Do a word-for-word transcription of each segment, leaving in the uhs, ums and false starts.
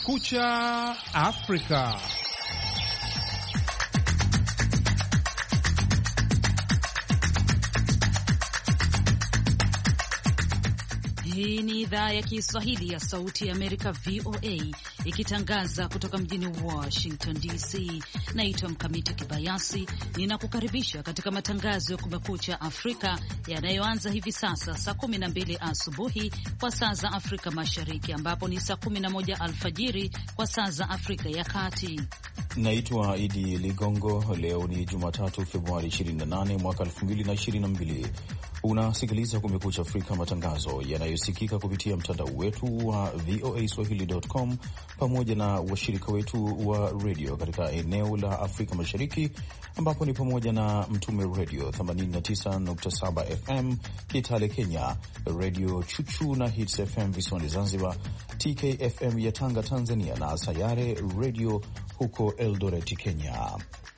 Kumekucha Afrika. Hii ni idhaa ya Kiswahili ya Sauti ya Amerika, V O A, ikitangaza kutoka mjini Washington D C. Naitwa Mkamiti Kibayasi, ninakukaribisha katika matangazo ya Kumekucha Afrika yanayoanza hivi sasa saa kumi na mbili asubuhi kwa saa za Afrika Mashariki, ambapo ni saa kumi na moja alfajiri kwa saa za Afrika ya Kati. Naitwa Idi Ligongo. Leo ni Jumatatu, Februari ishirini na nane mwaka elfu mbili na ishirini na mbili. Unasikiliza Kumekucha Afrika, matangazo yanayosikika kupitia mtandao wetu wa V O A Swahili dot com pamoja na washirika wetu wa redio katika eneo la Afrika Mashariki, ambapo ni pamoja na Mtume Radio themanini na tisa nukta saba F M Kitale Kenya, Radio Chuchu na Hits F M visiwani Zanzibar, T K F M ya Tanga Tanzania, na Sayare Radio huko Eldoret Kenya.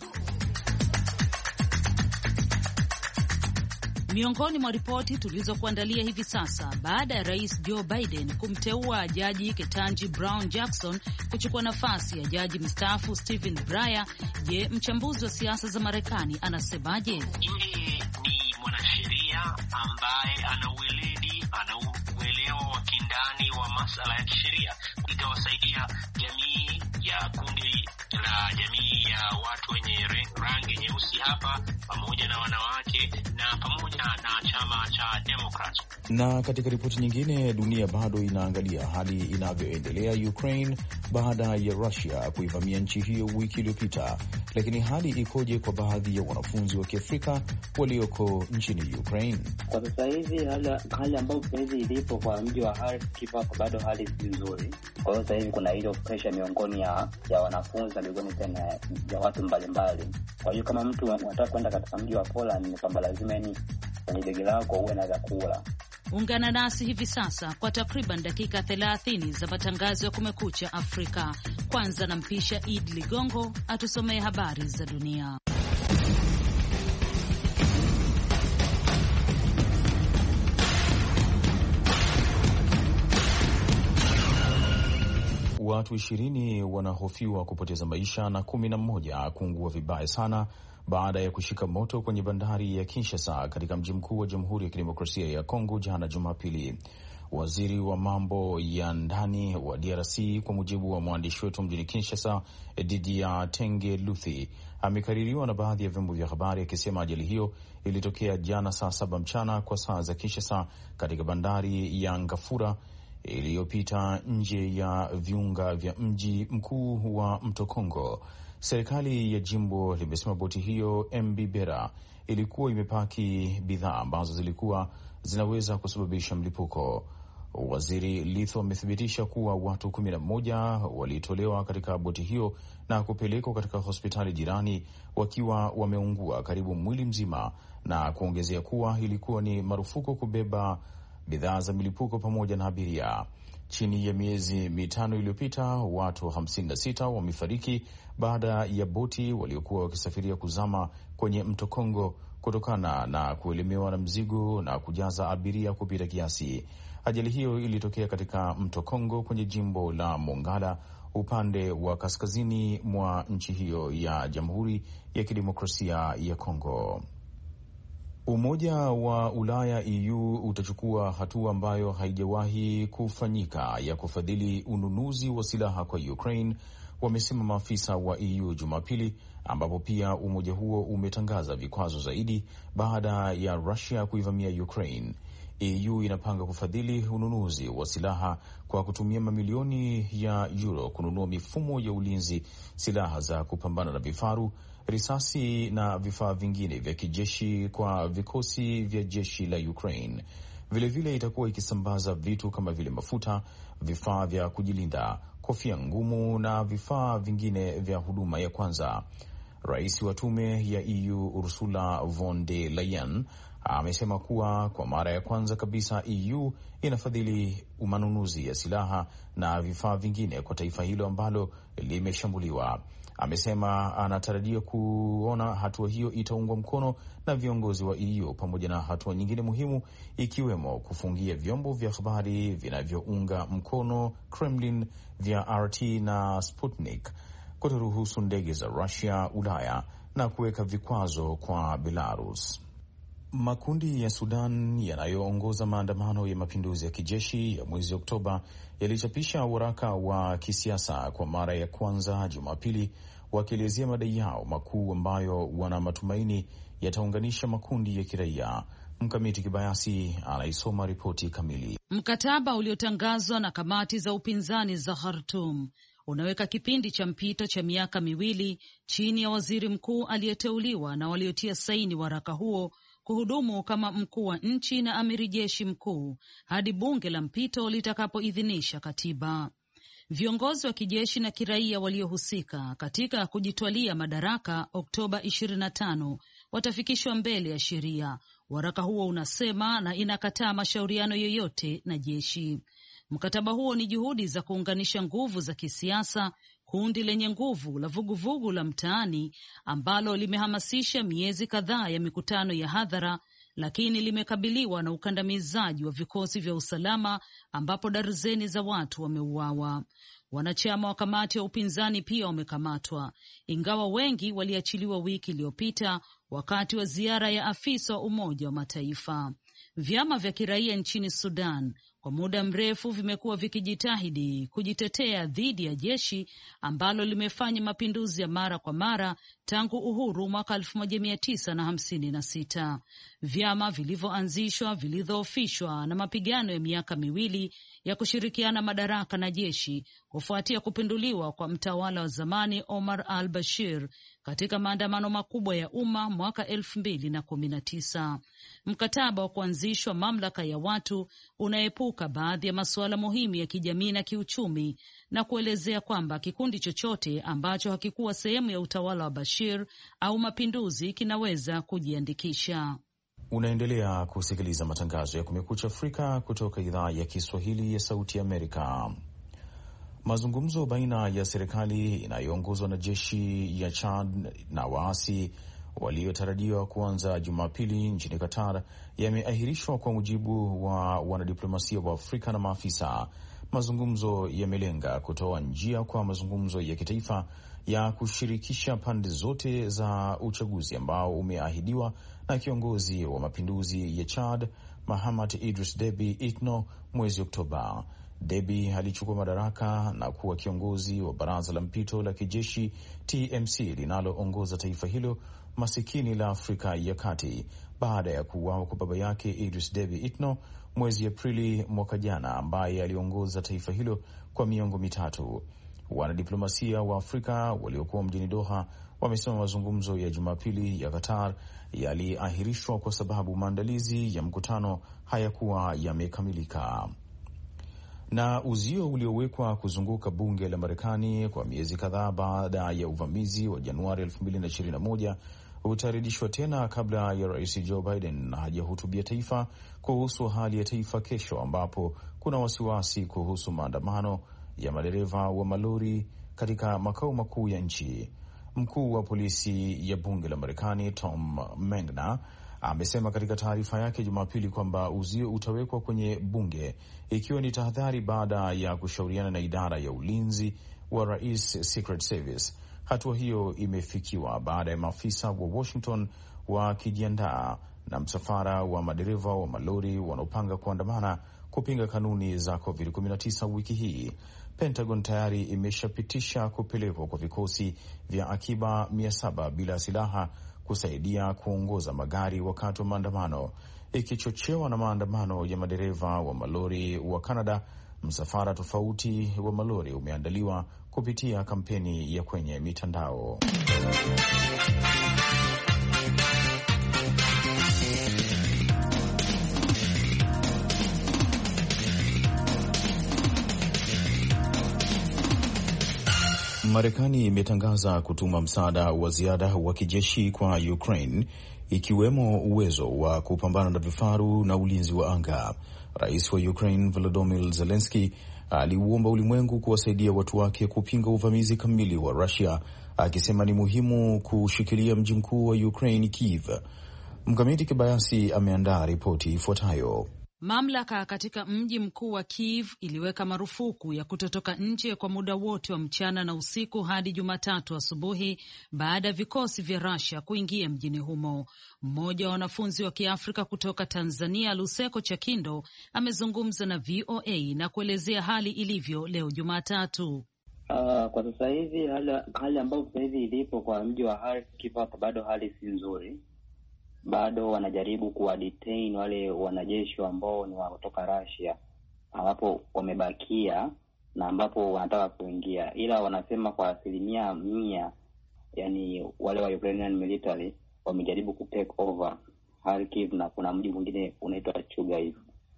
Miongoni mwa ripoti tulizokuandalia hivi sasa: baada ya Rais Joe Biden kumteua Jaji Ketanji Brown Jackson kuchukua nafasi ya Jaji mstaafu Stephen Breyer, je, mchambuzi wa siasa za Marekani anasemaje? Yeye ni mwanasheria ambaye ana uweledi, ana uelewa wa kindani wa masuala ya kisheria. Itawasaidia jamii ya kundi la jamii ya watu wenye rangi nyeusi hapa, pamoja na wanawake, na pamoja na chama cha Democrat. Na katika ripoti nyingine, dunia bado inaangalia hali inavyoendelea Ukraine baada ya Russia kuivamia nchi hiyo wiki iliyopita. Lakini hali ikoje kwa baadhi ya wanafunzi wa Kiafrika walioko nchini Ukraine? Kwa sasa hivi hali, hali ambayo sasa hivi ilipo kwa mji wa Kharkiv hapa bado hali si nzuri. Kwa hiyo sasa hivi kuna ile pressure miongoni ya, ya wanafunzi na miongoni tena ya watu mbalimbali. Kwa hiyo kama mtu anataka kwenda katika mji wa Poland, ni kwamba lazima ni kwenye begi lako uwe na vyakula. Ungana nasi hivi sasa kwa takriban dakika thelathini za matangazo ya Kumekucha Afrika. Kwanza nampisha Id Ligongo atusomee habari za dunia. Watu ishirini wanahofiwa kupoteza maisha na kumi na mmoja kuungua vibaya sana baada ya kushika moto kwenye bandari ya Kinshasa katika mji mkuu wa Jamhuri ya Kidemokrasia ya Kongo jana Jumapili. Waziri wa mambo ya ndani wa D R C, kwa mujibu wa mwandishi wetu mjini Kinshasa, Didier Tenge Luthi, amekaririwa na baadhi ya vyombo vya habari akisema ajali hiyo ilitokea jana saa saba mchana kwa saa za Kinshasa katika bandari ya Ngafura iliyopita nje ya viunga vya mji mkuu wa mto Kongo. Serikali ya jimbo limesema boti hiyo M V Bera ilikuwa imepaki bidhaa ambazo zilikuwa zinaweza kusababisha mlipuko. Waziri Litho amethibitisha kuwa watu kumi na moja walitolewa katika boti hiyo na kupelekwa katika hospitali jirani wakiwa wameungua karibu mwili mzima, na kuongezea kuwa ilikuwa ni marufuku kubeba bidhaa za milipuko pamoja na abiria. Chini ya miezi mitano iliyopita, watu hamsini na sita wamefariki baada ya boti waliokuwa wakisafiria kuzama kwenye mto Kongo kutokana na kuelemewa na mzigo na kujaza abiria kupita kiasi. Ajali hiyo ilitokea katika mto Kongo kwenye jimbo la Mongala, upande wa kaskazini mwa nchi hiyo ya Jamhuri ya Kidemokrasia ya Kongo. Umoja wa Ulaya E U utachukua hatua ambayo haijawahi kufanyika ya kufadhili ununuzi wa silaha kwa Ukraine, wamesema maafisa wa E U Jumapili, ambapo pia umoja huo umetangaza vikwazo zaidi baada ya Russia kuivamia Ukraine. E U inapanga kufadhili ununuzi wa silaha kwa kutumia mamilioni ya euro kununua mifumo ya ulinzi, silaha za kupambana na vifaru, risasi na vifaa vingine vya kijeshi kwa vikosi vya jeshi la Ukraine. Vilevile itakuwa ikisambaza vitu kama vile mafuta, vifaa vya kujilinda, kofia ngumu na vifaa vingine vya huduma ya kwanza. Rais wa tume ya E U Ursula von der Leyen amesema kuwa kwa mara ya kwanza kabisa E U inafadhili manunuzi ya silaha na vifaa vingine kwa taifa hilo ambalo limeshambuliwa. Amesema anatarajia kuona hatua hiyo itaungwa mkono na viongozi wa E U pamoja na hatua nyingine muhimu, ikiwemo kufungia vyombo vya habari vinavyounga mkono Kremlin vya R T na Sputnik, kutoruhusu ndege za Russia Ulaya na kuweka vikwazo kwa Belarus. Makundi ya Sudan yanayoongoza maandamano ya mapinduzi ya kijeshi ya mwezi Oktoba yalichapisha waraka wa kisiasa kwa mara ya kwanza Jumapili, wakielezea madai yao makuu ambayo wana matumaini yataunganisha makundi ya kiraia. Mkamiti Kibayasi anaisoma ripoti kamili. Mkataba uliotangazwa na kamati za upinzani za Khartoum unaweka kipindi cha mpito cha miaka miwili chini ya waziri mkuu aliyeteuliwa na waliotia saini waraka huo kuhudumu kama mkuu wa nchi na amiri jeshi mkuu hadi bunge la mpito litakapoidhinisha katiba. Viongozi wa kijeshi na kiraia waliohusika katika kujitwalia madaraka Oktoba ishirini na tano watafikishwa mbele ya sheria, waraka huo unasema, na inakataa mashauriano yoyote na jeshi. Mkataba huo ni juhudi za kuunganisha nguvu za kisiasa, kundi lenye nguvu la vuguvugu la mtaani ambalo limehamasisha miezi kadhaa ya mikutano ya hadhara, lakini limekabiliwa na ukandamizaji wa vikosi vya usalama ambapo darzeni za watu wameuawa. Wanachama wa kamati ya upinzani pia wamekamatwa, ingawa wengi waliachiliwa wiki iliyopita wakati wa ziara ya afisa wa Umoja wa Mataifa. Vyama vya kiraia nchini Sudan kwa muda mrefu vimekuwa vikijitahidi kujitetea dhidi ya jeshi ambalo limefanya mapinduzi ya mara kwa mara tangu uhuru mwaka elfu moja mia tisa na hamsini na sita. Vyama vilivyoanzishwa vilidhoofishwa na mapigano ya miaka miwili ya kushirikiana madaraka na jeshi kufuatia kupinduliwa kwa mtawala wa zamani Omar al-Bashir katika maandamano makubwa ya umma mwaka elfu mbili na kumi na tisa. Mkataba wa kuanzishwa mamlaka ya watu unaepuka baadhi ya masuala muhimu ya kijamii na kiuchumi na kuelezea kwamba kikundi chochote ambacho hakikuwa sehemu ya utawala wa Bashir au mapinduzi kinaweza kujiandikisha. Unaendelea kusikiliza matangazo ya Kumekucha Afrika kutoka idhaa ya Kiswahili ya Sauti ya Amerika. Mazungumzo baina ya serikali inayoongozwa na jeshi ya Chad na waasi waliotarajiwa kuanza Jumapili nchini Qatar yameahirishwa kwa mujibu wa wanadiplomasia wa Afrika na maafisa. Mazungumzo yamelenga kutoa njia kwa mazungumzo ya kitaifa ya kushirikisha pande zote za uchaguzi ambao umeahidiwa na kiongozi wa mapinduzi ya Chad Mahamat Idris Deby Itno mwezi Oktoba. Deby alichukua madaraka na kuwa kiongozi wa baraza la mpito la kijeshi T M C linaloongoza taifa hilo masikini la Afrika ya Kati baada ya kuuawa kwa baba yake Idris Deby Itno mwezi Aprili mwaka jana, ambaye aliongoza taifa hilo kwa miongo mitatu. Wanadiplomasia wa Afrika waliokuwa mjini Doha wamesema mazungumzo ya Jumapili ya Qatar yaliahirishwa kwa sababu maandalizi ya mkutano hayakuwa yamekamilika. Na uzio uliowekwa kuzunguka bunge la Marekani kwa miezi kadhaa baada ya uvamizi wa Januari elfu mbili na ishirini na moja utarudishwa tena kabla ya Rais Joe Biden hajahutubia taifa kuhusu hali ya taifa kesho, ambapo kuna wasiwasi kuhusu maandamano ya madereva wa malori katika makao makuu ya nchi. Mkuu wa polisi ya bunge la Marekani Tom Mengna amesema katika taarifa yake Jumapili kwamba uzio utawekwa kwenye bunge ikiwa ni tahadhari baada ya kushauriana na idara ya ulinzi wa rais Secret Service. Hatua hiyo imefikiwa baada ya maafisa wa Washington wakijiandaa na msafara wa madereva wa malori wanaopanga kuandamana kupinga kanuni za covid kumi na tisa wiki hii. Pentagon tayari imeshapitisha kupelekwa kwa vikosi vya akiba mia saba bila silaha kusaidia kuongoza magari wakati wa maandamano, ikichochewa na maandamano ya madereva wa malori wa Canada. Msafara tofauti wa malori umeandaliwa kupitia kampeni ya kwenye mitandao. Marekani imetangaza kutuma msaada wa ziada wa kijeshi kwa Ukraine, ikiwemo uwezo wa kupambana na vifaru na ulinzi wa anga. Rais wa Ukraine Volodymyr Zelensky aliuomba ulimwengu kuwasaidia watu wake kupinga uvamizi kamili wa Russia, akisema ni muhimu kushikilia mji mkuu wa Ukraine, Kiev. Mkamiti Kibayasi ameandaa ripoti ifuatayo. Mamlaka katika mji mkuu wa Kiev iliweka marufuku ya kutotoka nje kwa muda wote wa mchana na usiku hadi Jumatatu asubuhi baada ya vikosi vya Russia kuingia mjini humo. Mmoja wa wanafunzi wa Kiafrika kutoka Tanzania, Luseko Chakindo, amezungumza na V O A na kuelezea hali ilivyo leo Jumatatu. Uh, kwa sasa hivi hali, hali ambayo sasa hivi ilipo kwa mji wa Kharkiv hapa bado hali si nzuri. Bado wanajaribu kuwa detain wale wanajeshi ambao ni kutoka Russia ambapo wamebakia na ambapo wanataka kuingia, ila wanasema kwa asilimia mia, yani wale wa Ukrainian military wamejaribu ku take over Kharkiv na kuna mji mwingine unaitwa Chugaev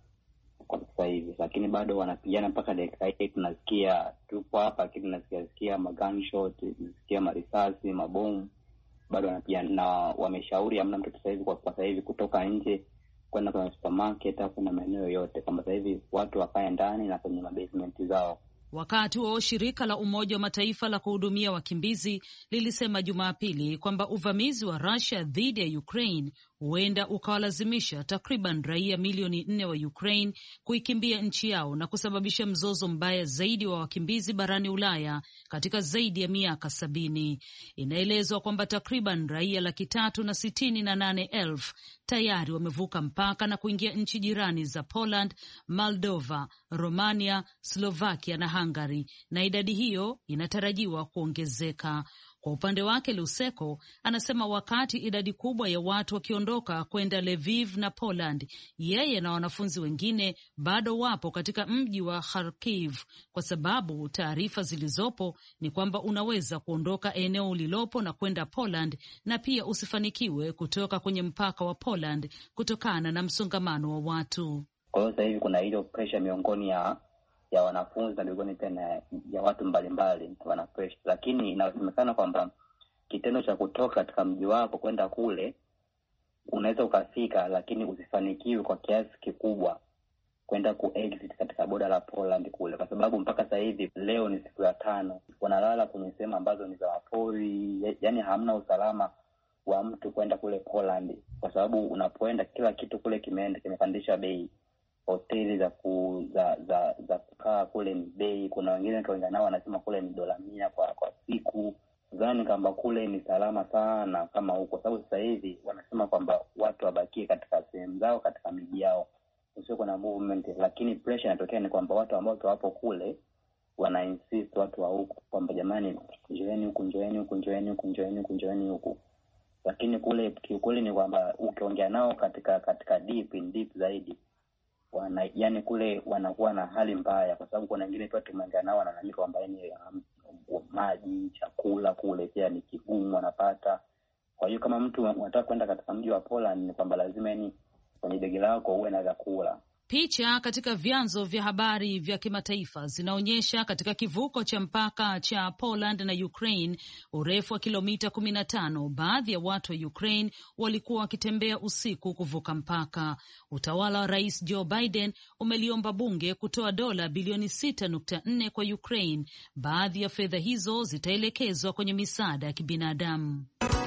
kwa sasa hivi, lakini bado wanapigana mpaka dakika hii. Tunasikia tupo hapa lakini tunasikia ma gunshot, tunasikia marisasi, mabomu, bado wanapigana. Na wameshauri amna mtu sasa hivi kwa sasa hivi kutoka nje kwenda kwenye supermarket au kuna maeneo yote, kama sasa hivi watu wakae ndani na kwenye basement zao. Wakati wa shirika la Umoja wa Mataifa la kuhudumia wakimbizi lilisema Jumapili kwamba uvamizi wa Russia dhidi ya Ukraine huenda ukawalazimisha takriban raia milioni nne wa Ukraine kuikimbia nchi yao na kusababisha mzozo mbaya zaidi wa wakimbizi barani Ulaya katika zaidi ya miaka sabini. Inaelezwa kwamba takriban raia laki tatu na sitini na nane elfu tayari wamevuka mpaka na kuingia nchi jirani za Poland, Moldova, Romania, Slovakia na Hungary, na idadi hiyo inatarajiwa kuongezeka. Kwa upande wake, Luseko anasema wakati idadi kubwa ya watu wakiondoka kwenda Lviv na Poland, yeye na wanafunzi wengine bado wapo katika mji wa Kharkiv kwa sababu taarifa zilizopo ni kwamba unaweza kuondoka eneo ulilopo na kwenda Poland na pia usifanikiwe kutoka kwenye mpaka wa Poland kutokana na msongamano wa watu. Kwa hiyo sasa hivi kuna hiyo pressure miongoni ya ya wanafunzi na miongoni tena ya watu mbalimbali wana pressure, lakini inasemekana kwamba kitendo cha kutoka katika mji wako kwenda kule unaweza ukafika, lakini usifanikiwe kwa kiasi kikubwa kwenda ku exit katika boda la Poland kule, kwa sababu mpaka sasa hivi leo ni siku ya tano wanalala kwenye sehemu ambazo ni za wapori, yani hamna usalama wa mtu kwenda kule Poland, kwa sababu unapoenda kila kitu kule kimeenda kimepandisha bei. Hoteli za ku, za za za kukaa kule ni bei. Kuna wengine tuongea nao wanasema kule ni dola mia kwa kwa siku. Zani kwamba kule ni salama sana kama huko, sababu sasa hivi wanasema kwamba watu wabakie katika sehemu zao, katika miji yao, usio kuna movement. Lakini pressure inatokea ni kwamba watu ambao wapo kule wana insist watu wa huko kwamba jamani, njoeni huku, njoeni huku, njoeni huku, njoeni huku, njoeni huku. Lakini kule kiukweli ni kwamba ukiongea nao katika katika deep in deep zaidi wana, yani kule wanakuwa na hali mbaya, kwa sababu kuna wengine tu tumeongea nao wanalalamika kwamba ni um, maji, chakula kule pia ni kigumu wanapata. Kwa hiyo kama mtu anataka kwenda katika mji wa Poland ni kwamba lazima ni kwenye begi lako uwe na chakula. Picha katika vyanzo vya habari vya kimataifa zinaonyesha katika kivuko cha mpaka cha Poland na Ukraine, urefu wa kilomita kumi na tano, baadhi ya watu wa Ukraine walikuwa wakitembea usiku kuvuka mpaka. Utawala wa Rais Joe Biden umeliomba bunge kutoa dola bilioni sita nukta nne kwa Ukraine. Baadhi ya fedha hizo zitaelekezwa kwenye misaada ya kibinadamu.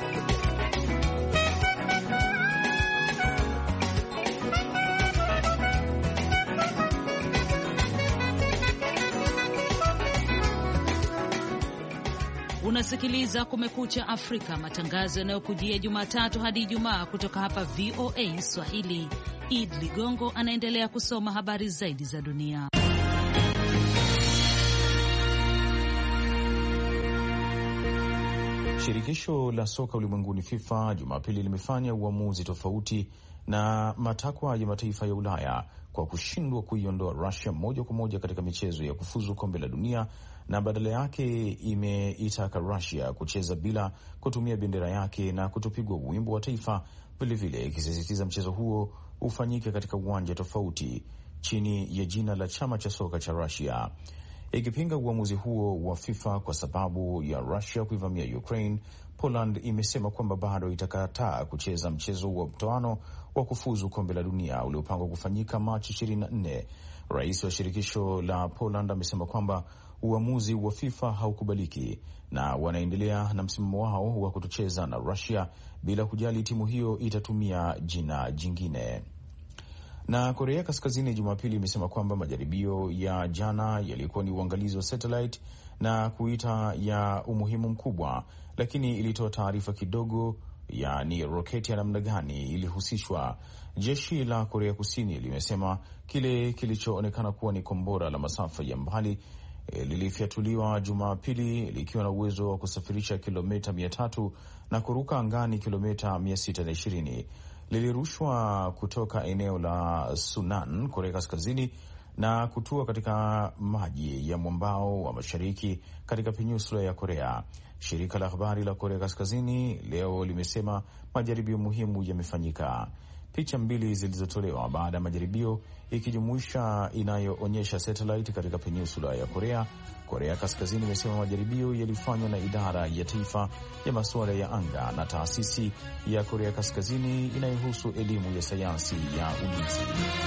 Unasikiliza Kumekucha Afrika, matangazo yanayokujia Jumatatu hadi Ijumaa kutoka hapa V O A Swahili. Id Ligongo anaendelea kusoma habari zaidi za dunia. Shirikisho la soka ulimwenguni FIFA Jumapili limefanya uamuzi tofauti na matakwa ya mataifa ya Ulaya kwa kushindwa kuiondoa Russia moja kwa moja katika michezo ya kufuzu kombe la dunia, na badala yake imeitaka Russia kucheza bila kutumia bendera yake na kutopigwa wimbo wa taifa, vilevile ikisisitiza mchezo huo ufanyike katika uwanja tofauti chini ya jina la chama cha soka cha Russia. Ikipinga uamuzi huo wa FIFA kwa sababu ya Russia kuivamia Ukraine, Poland imesema kwamba bado itakataa kucheza mchezo wa mtoano wa kufuzu kombe la dunia uliopangwa kufanyika Machi ishirini na nne. Rais wa shirikisho la Poland amesema kwamba uamuzi wa FIFA haukubaliki na wanaendelea na msimamo wao wa kutocheza na Russia bila kujali timu hiyo itatumia jina jingine. Na Korea Kaskazini Jumapili imesema kwamba majaribio ya jana yalikuwa ni uangalizi wa satellite na kuita ya umuhimu mkubwa, lakini ilitoa taarifa kidogo ya ni roketi ya namna gani ilihusishwa. Jeshi la Korea Kusini limesema kile kilichoonekana kuwa ni kombora la masafa ya mbali e, lilifyatuliwa Jumapili likiwa na uwezo wa kusafirisha kilomita mia tatu na kuruka angani kilomita mia sita na ishirini. Lilirushwa kutoka eneo la Sunan, Korea Kaskazini, na kutua katika maji ya mwambao wa mashariki katika peninsula ya Korea. Shirika la habari la Korea Kaskazini leo limesema majaribio muhimu yamefanyika. Picha mbili zilizotolewa baada ya majaribio, ikijumuisha inayoonyesha satellite katika peninsula ya Korea. Korea Kaskazini imesema majaribio yalifanywa na idara ya taifa ya masuala ya anga na taasisi ya Korea Kaskazini inayohusu elimu ya sayansi ya ulinzi.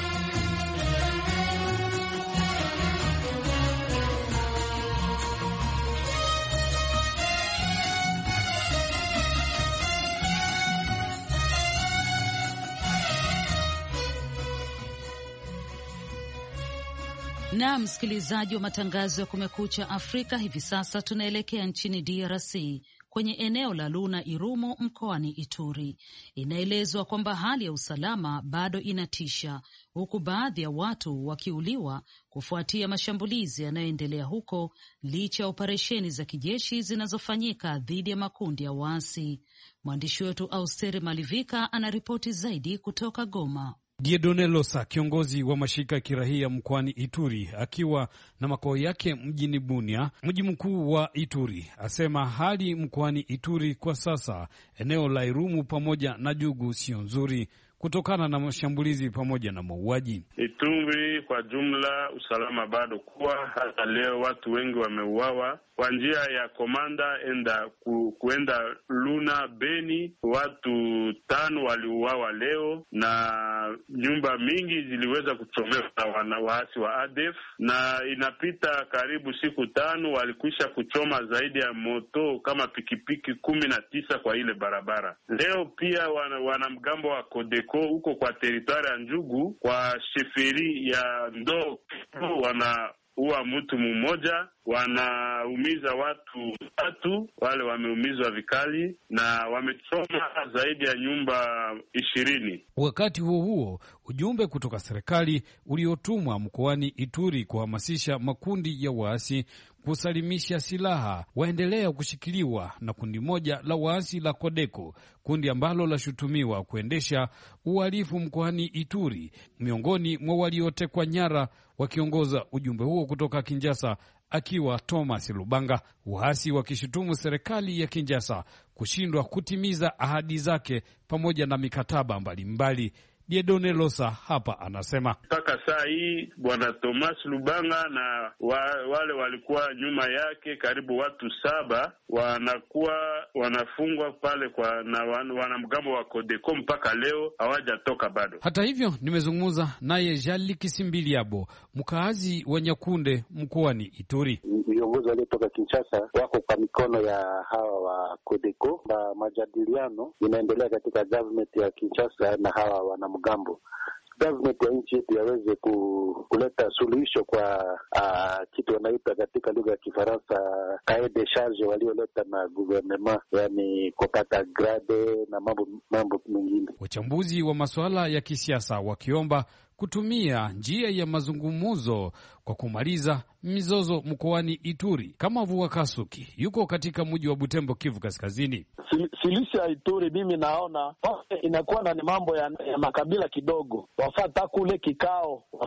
Na msikilizaji wa matangazo ya Kumekucha Afrika, hivi sasa tunaelekea nchini D R C kwenye eneo la Luna Irumu mkoani Ituri. Inaelezwa kwamba hali ya usalama bado inatisha, huku baadhi ya watu wakiuliwa kufuatia mashambulizi yanayoendelea huko, licha ya operesheni za kijeshi zinazofanyika dhidi ya makundi ya waasi. Mwandishi wetu Austeri Malivika anaripoti zaidi kutoka Goma. Dieudonne Losa, kiongozi wa mashirika ya kirahia mkoani Ituri, akiwa na makao yake mjini Bunia, mji mkuu wa Ituri, asema hali mkoani Ituri kwa sasa, eneo la Irumu pamoja na Jugu, sio nzuri kutokana na mashambulizi pamoja na mauaji. Ituri kwa jumla usalama bado kuwa, hata leo watu wengi wameuawa kwa njia ya komanda enda ku, kuenda Luna Beni. Watu tano waliuawa leo na nyumba mingi ziliweza kuchomewa na waasi wa A D F, na inapita karibu siku tano walikwisha kuchoma zaidi ya moto kama pikipiki kumi na tisa kwa ile barabara. Leo pia wanamgambo wana wa Kodeko huko kwa teritwari ya Njugu kwa sheferi ya Ndo wana uwa mtu mmoja, wanaumiza watu tatu, wale wameumizwa vikali na wamechoma zaidi ya nyumba ishirini. Wakati huo huo, ujumbe kutoka serikali uliotumwa mkoani Ituri kuhamasisha makundi ya waasi kusalimisha silaha waendelea kushikiliwa na kundi moja la waasi la Kodeko, kundi ambalo lashutumiwa kuendesha uhalifu mkoani Ituri, miongoni mwa waliotekwa nyara. Wakiongoza ujumbe huo kutoka Kinshasa akiwa Thomas Lubanga, waasi wakishutumu serikali ya Kinshasa kushindwa kutimiza ahadi zake pamoja na mikataba mbalimbali. Dieudonne Losa hapa anasema mpaka saa hii bwana Thomas Lubanga na wa, wale walikuwa nyuma yake karibu watu saba wanakuwa wanafungwa pale kwa na wanamgambo wa Kodeko, mpaka leo hawajatoka bado. Hata hivyo nimezungumza naye Jali Kisimbiliabo, mkaazi wa Nyakunde mkoani Ituri. Viongozi waliotoka Kinshasa wako kwa mikono ya hawa wa Kodeko, na majadiliano inaendelea katika government ya Kinshasa na hawa wanamgambo. Government ya nchi yetu yaweze kuleta suluhisho kwa uh, kitu wanaita katika lugha ya Kifaransa cahier de charge walioleta na gouvernement, yani kupata grade na mambo mambo mengine. Wachambuzi wa masuala ya kisiasa wakiomba kutumia njia ya mazungumzo kwa kumaliza mizozo mkoani Ituri. Kama Vua Kasuki yuko katika mji wa Butembo, Kivu Kaskazini. Suluhisho ya Ituri mimi naona inakuwa na mambo ya, ya makabila kidogo. Wafata kule kikao wafanye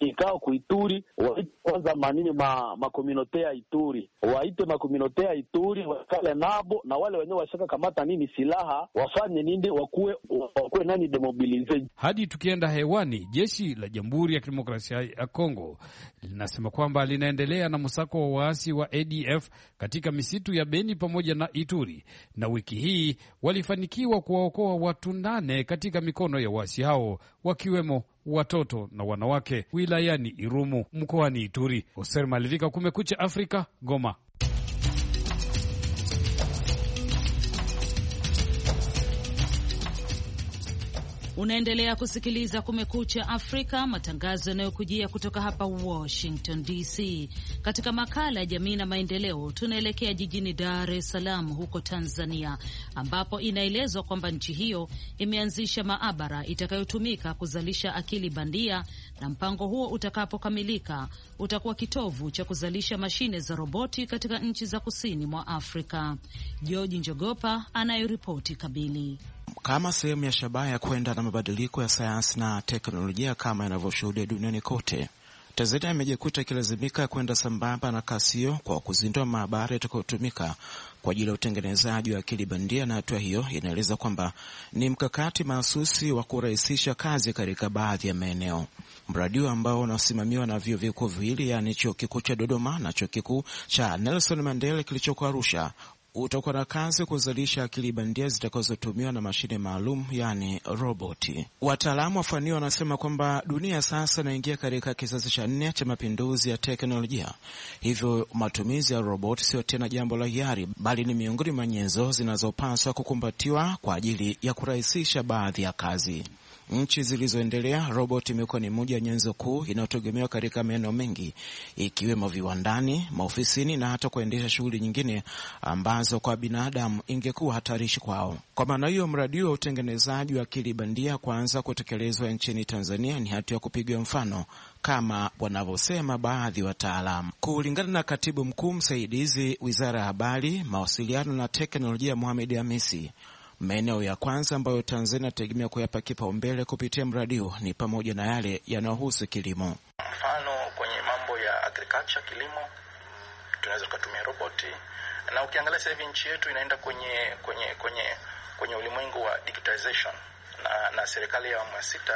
ikao kuituri, waite kwanza manini ma makominote ya Ituri, waite makominote ya Ituri wakale nabo, na wale wenyewe washaka kamata nini silaha wafanye nini, wakuwe wakuwe nani demobilize. Hadi tukienda hewani, jeshi la Jamhuri ya Kidemokrasia ya Kongo linasema kwamba linaendelea na msako wa waasi wa A D F katika misitu ya Beni pamoja na Ituri, na wiki hii walifanikiwa kuwaokoa watu nane katika mikono ya waasi hao, wakiwemo watoto na wanawake wilayani Irumu mkoani Ituri. Oser Malivika, Kumekucha Afrika, Goma. Unaendelea kusikiliza Kumekucha Afrika, matangazo yanayokujia kutoka hapa Washington D C. Katika makala ya jamii na maendeleo, tunaelekea jijini Dar es Salaam huko Tanzania, ambapo inaelezwa kwamba nchi hiyo imeanzisha maabara itakayotumika kuzalisha akili bandia, na mpango huo utakapokamilika utakuwa kitovu cha kuzalisha mashine za roboti katika nchi za kusini mwa Afrika. George Njogopa anayoripoti kabili. Kama sehemu ya shabaha ya kwenda na mabadiliko ya sayansi na teknolojia kama inavyoshuhudia duniani kote, Tanzania imejikuta ikilazimika kwenda sambamba na kasi hiyo kwa kuzindua maabara itakayotumika kwa ajili ya utengenezaji wa akili bandia, na hatua hiyo inaeleza kwamba ni mkakati mahsusi wa kurahisisha kazi katika baadhi ya maeneo. Mradi ambao unasimamiwa na vyuo vikuu viwili, yani chuo kikuu cha Dodoma na chuo kikuu cha Nelson Mandela kilichoko Arusha, utakuwa na kazi kuzalisha akili bandia zitakazotumiwa na mashine maalum, yani roboti. Wataalamu wa fani wanasema kwamba dunia sasa inaingia katika kizazi cha nne cha mapinduzi ya teknolojia. Hivyo matumizi ya roboti sio tena jambo la hiari, bali ni miongoni mwa nyenzo zinazopaswa kukumbatiwa kwa ajili ya kurahisisha baadhi ya kazi. Nchi zilizoendelea, roboti imekuwa ni moja ya nyenzo kuu inayotegemewa katika maeneo mengi, ikiwemo viwandani, maofisini na hata kuendesha shughuli nyingine ambazo kwa binadamu ingekuwa hatarishi kwao. Kwa maana hiyo, mradi wa utengenezaji wa akili bandia kuanza kutekelezwa nchini Tanzania ni hatua ya kupiga mfano, kama wanavyosema baadhi wataalamu. Kulingana na katibu mkuu msaidizi Wizara ya Habari, Mawasiliano na Teknolojia, Mohamed Hamisi, maeneo ya kwanza ambayo Tanzania inategemea kuyapa kipaumbele kupitia mradi huu ni pamoja na yale yanayohusu kilimo. Mfano, kwenye mambo ya agriculture, kilimo, tunaweza kutumia roboti. Na ukiangalia sasa hivi nchi yetu inaenda kwenye kwenye kwenye kwenye ulimwengu wa digitalization, na na serikali ya awamu ya sita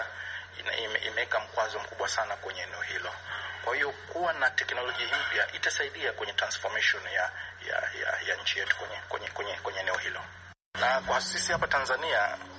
imeweka mkwazo mkubwa sana kwenye eneo hilo. Kwa hiyo kuwa na teknolojia hii pia itasaidia kwenye transformation ya ya ya, ya nchi yetu kwenye kwenye kwenye kwenye eneo hilo. Na kwa sisi hapa Tanzania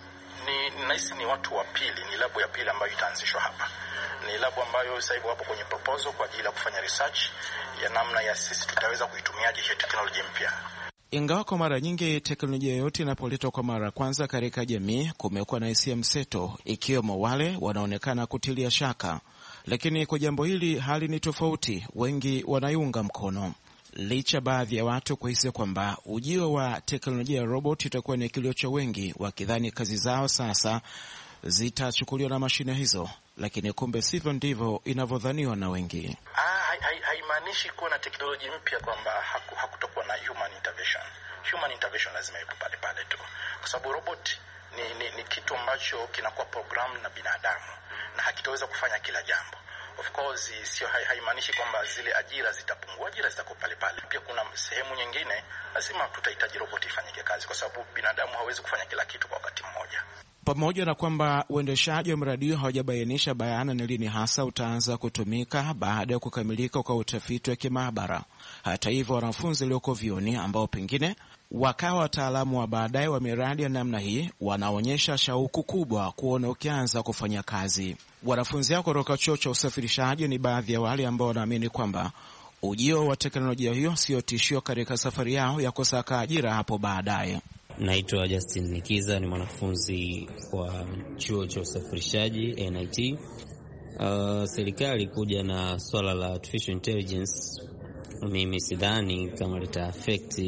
ni nahisi ni watu wa pili, ni labu ya pili ambayo itaanzishwa hapa. Ni labu ambayo sasa hivi wapo kwenye proposal kwa ajili ya kufanya research ya namna ya sisi tutaweza kuitumiaje hii teknolojia mpya. Ingawa kwa mara nyingi teknolojia yote inapoletwa kwa mara kwanza katika jamii, kumekuwa na hisia mseto, ikiwemo wale wanaonekana kutilia shaka. Lakini kwa jambo hili hali ni tofauti, wengi wanaiunga mkono. Licha baadhi ya watu kuhisi kwamba ujio wa teknolojia ya robot itakuwa ni kilio cha wengi, wakidhani kazi zao sasa zitachukuliwa na mashine hizo, lakini kumbe sivyo ndivyo inavyodhaniwa na wengi. Ah, haimaanishi kuwa na teknolojia mpya kwamba haku, hakutokuwa na human intervention. Human intervention lazima ipo pale pale tu, kwa sababu robot ni, ni, ni kitu ambacho kinakuwa program na binadamu na hakitaweza kufanya kila jambo. Of course, sio haimaanishi kwamba zile ajira zitapungua, ajira zitakuwa pale pale. Pia kuna sehemu nyingine lazima tutahitaji roboti ifanyike kazi, kwa sababu binadamu hawezi kufanya kila kitu kwa wakati mmoja. Pamoja na kwamba uendeshaji wa mradi huu hawajabainisha bayana ni lini hasa utaanza kutumika baada ya kukamilika kwa utafiti wa kimaabara. Hata hivyo, wanafunzi walioko vioni ambao pengine wakawa wataalamu wa baadaye wa miradi ya namna hii wanaonyesha shauku kubwa kuona ukianza kufanya kazi. Wanafunzi hao kutoka chuo cha usafirishaji ni baadhi ya wale ambao wanaamini kwamba ujio wa teknolojia hiyo sio tishio katika safari yao ya kusaka ajira hapo baadaye. Naitwa Justin Nikiza, ni mwanafunzi wa chuo cha usafirishaji N I T. Uh, serikali kuja na swala la artificial intelligence, mimi sidhani kama lita affect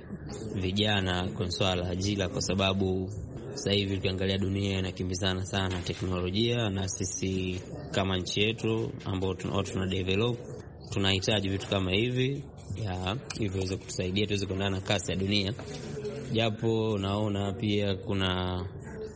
vijana kwa swala la ajira, kwa sababu sasa hivi tukiangalia dunia inakimbizana sana teknolojia, na sisi kama nchi yetu ambao watu tuna develop tunahitaji vitu kama hivi ya hivyo iweze kutusaidia tuweze kuendana na kasi ya dunia. Japo naona pia kuna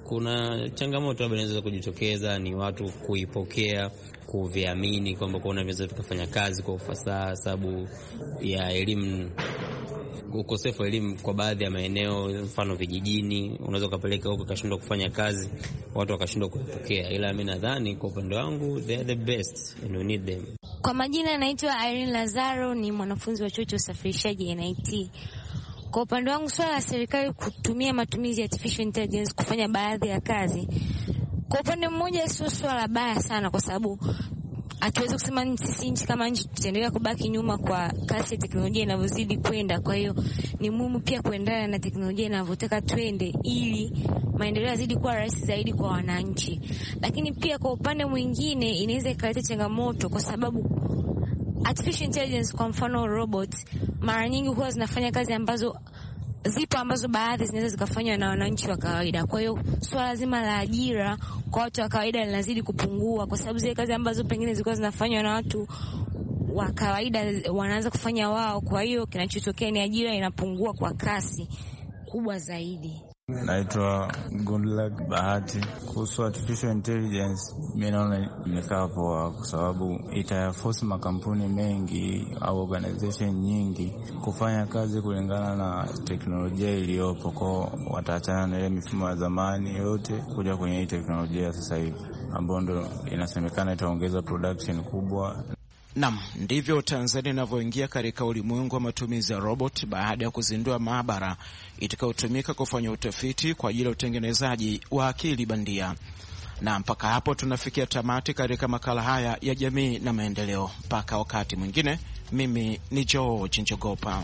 kuna changamoto labda inaweza kujitokeza, ni watu kuipokea, kuviamini kwamba kuna vinaweza tukafanya kazi kwa ufasaha, sababu ya elimu, ukosefu wa elimu kwa baadhi ya maeneo, mfano vijijini, unaweza kupeleka huko kashindwa kufanya kazi, watu wakashindwa kupokea. Ila mimi nadhani kwa upande wangu they are the best and we need them. Kwa majina naitwa Irene Lazaro, ni mwanafunzi wa chuo cha usafirishaji N I T. Kwa upande wangu, swala la serikali kutumia matumizi ya artificial intelligence kufanya baadhi ya kazi, kwa upande mmoja sio swala baya sana, kwa sababu hatuwezi kusema sisi nchi kama nchi tutaendelea kubaki nyuma kwa kasi ya teknolojia inavyozidi kwenda. Kwa hiyo ni muhimu pia kuendana na teknolojia inavyotaka twende, ili maendeleo yazidi kuwa rahisi zaidi kwa wananchi. Lakini pia kwa upande mwingine inaweza ikaleta changamoto, kwa sababu artificial intelligence, kwa mfano robot, mara nyingi huwa zinafanya kazi ambazo zipo ambazo baadhi zinaweza zikafanywa na wananchi wa kawaida. Kwa hiyo swala zima la ajira kwa watu wa kawaida linazidi kupungua, kwa sababu zile kazi ambazo pengine zilikuwa zinafanywa na watu wa kawaida wanaanza kufanya wao. Kwa hiyo kinachotokea ni ajira inapungua kwa kasi kubwa zaidi. Naitwa Goodluck Bahati. Kuhusu artificial intelligence, mimi naona imekaa poa, kwa sababu itayaforce makampuni mengi au organization nyingi kufanya kazi kulingana na teknolojia iliyopo, kwa wataachana na ile mifumo ya zamani yote kuja kwenye hii teknolojia sasa hivi, ambayo ndio inasemekana itaongeza production kubwa. Naam, ndivyo Tanzania inavyoingia katika ulimwengu wa matumizi ya robot baada ya kuzindua maabara itakayotumika kufanya utafiti kwa ajili ya utengenezaji wa akili bandia. Na mpaka hapo tunafikia tamati katika makala haya ya jamii na maendeleo. Mpaka wakati mwingine, mimi ni George Njogopa.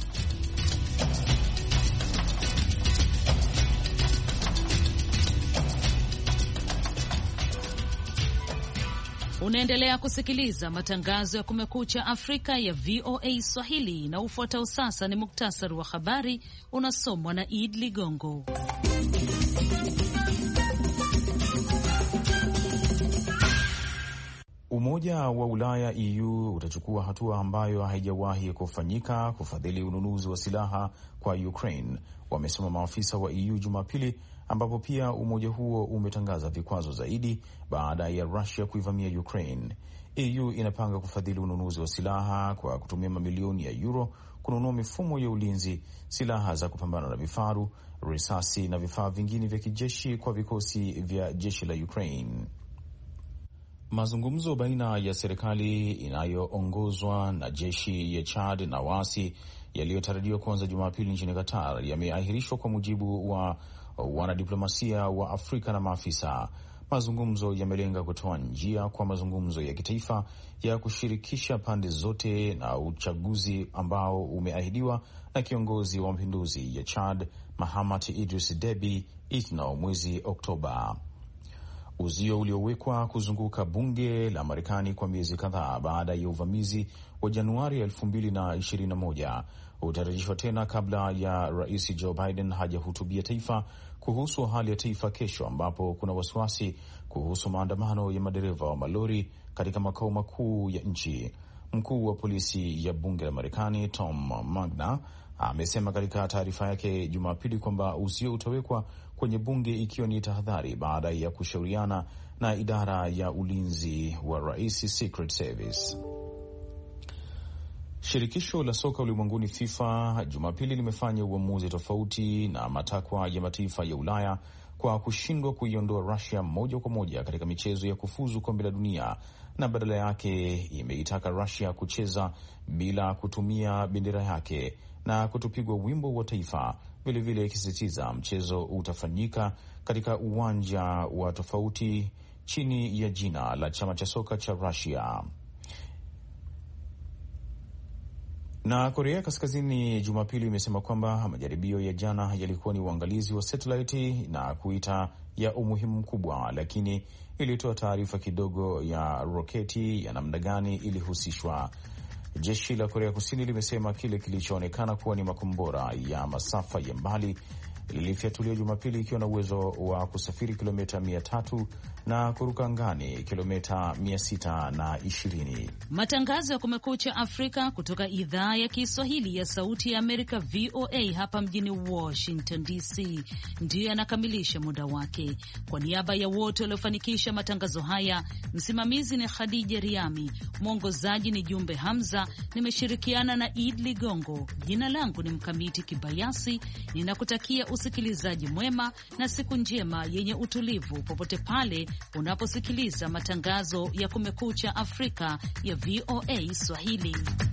Unaendelea kusikiliza matangazo ya Kumekucha Afrika ya V O A Swahili, na ufuatao sasa ni muktasari wa habari unasomwa na Id Ligongo. Umoja wa Ulaya E U utachukua hatua ambayo haijawahi kufanyika kufadhili ununuzi wa silaha kwa Ukraine, wamesema maafisa wa E U Jumapili, ambapo pia umoja huo umetangaza vikwazo zaidi baada ya Russia kuivamia Ukraine. E U inapanga kufadhili ununuzi wa silaha kwa kutumia mamilioni ya euro kununua mifumo ya ulinzi, silaha za kupambana na vifaru, risasi na vifaa vingine vya kijeshi kwa vikosi vya jeshi la Ukraine. Mazungumzo baina ya serikali inayoongozwa na jeshi ya Chad na waasi yaliyotarajiwa kuanza Jumapili nchini Qatar yameahirishwa kwa mujibu wa wanadiplomasia wa Afrika na maafisa. Mazungumzo yamelenga kutoa njia kwa mazungumzo ya kitaifa ya kushirikisha pande zote na uchaguzi ambao umeahidiwa na kiongozi wa mapinduzi ya Chad Mahamat Idris Deby Itno mwezi Oktoba. Uzio uliowekwa kuzunguka bunge la Marekani kwa miezi kadhaa baada ya uvamizi wa Januari elfu mbili na ishirini na moja utarejeshwa tena kabla ya Rais Joe Biden hajahutubia taifa kuhusu hali ya taifa kesho, ambapo kuna wasiwasi kuhusu maandamano ya madereva wa malori katika makao makuu ya nchi. Mkuu wa polisi ya bunge la Marekani Tom Magna amesema katika taarifa yake Jumapili kwamba uzio utawekwa kwenye bunge ikiwa ni tahadhari baada ya kushauriana na idara ya ulinzi wa rais Secret Service. Shirikisho la soka ulimwenguni FIFA Jumapili limefanya uamuzi tofauti na matakwa ya mataifa ya Ulaya kwa kushindwa kuiondoa Russia moja kwa moja katika michezo ya kufuzu kombe la dunia, na badala yake imeitaka Russia kucheza bila kutumia bendera yake na kutopigwa wimbo wa taifa, vilevile ikisisitiza mchezo utafanyika katika uwanja wa tofauti chini ya jina la chama cha soka cha Russia. Na Korea Kaskazini Jumapili imesema kwamba majaribio ya jana yalikuwa ni uangalizi wa satellite na kuita ya umuhimu mkubwa, lakini ilitoa taarifa kidogo ya roketi ya namna gani ilihusishwa. Jeshi la Korea Kusini limesema kile kilichoonekana kuwa ni makombora ya masafa ya mbali lilifyatuliwa Jumapili ikiwa na uwezo wa kusafiri kilomita mia tatu na kuruka angani kilomita mia sita na ishirini. Matangazo ya Kumekucha Afrika kutoka idhaa ya Kiswahili ya Sauti ya Amerika V O A hapa mjini Washington D C ndiyo yanakamilisha muda wake. Kwa niaba ya wote waliofanikisha matangazo haya, msimamizi ni Khadija Riami, mwongozaji ni Jumbe Hamza, nimeshirikiana na Id Ligongo. Jina langu ni Mkamiti Kibayasi, ninakutakia usikilizaji mwema na siku njema yenye utulivu popote pale unaposikiliza matangazo ya Kumekucha Afrika ya V O A Swahili.